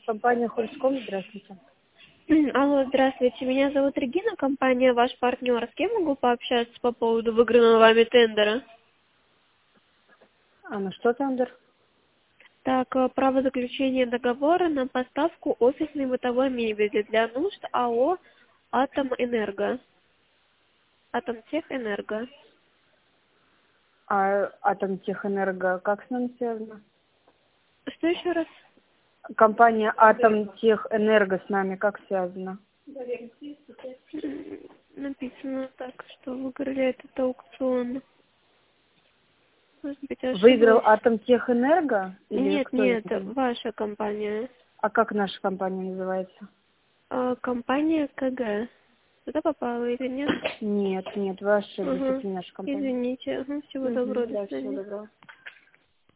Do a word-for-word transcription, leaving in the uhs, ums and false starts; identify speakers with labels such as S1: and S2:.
S1: Компания Хольском, здравствуйте.
S2: Алло, здравствуйте. Меня зовут Регина, компания «Ваш партнер». С кем могу пообщаться по поводу выигранного вами тендера?
S1: А на что тендер?
S2: Так, э, право заключения договора на поставку офисной бытовой мебели для нужд АО «Атомэнерго». «Атомтехэнерго».
S1: А Атомтехэнерго как с нами связано?
S2: Что еще раз?
S1: Компания Атомтехэнерго с нами как связана?
S2: М, Написано так, что выиграли этот аукцион. Может быть,
S1: Выиграл
S2: ошиблась.
S1: Атомтехэнерго? Или
S2: Нет,
S1: кто
S2: нет,
S1: это?
S2: ваша компания.
S1: А как наша компания называется?
S2: А, компания КГ. Туда попала или нет?
S1: Нет, нет, вы ошиблись,
S2: Ага.
S1: это не наша компания.
S2: Извините. Ага. Всего
S1: Угу,
S2: доброго. До
S1: да, всего
S2: свидания.
S1: доброго.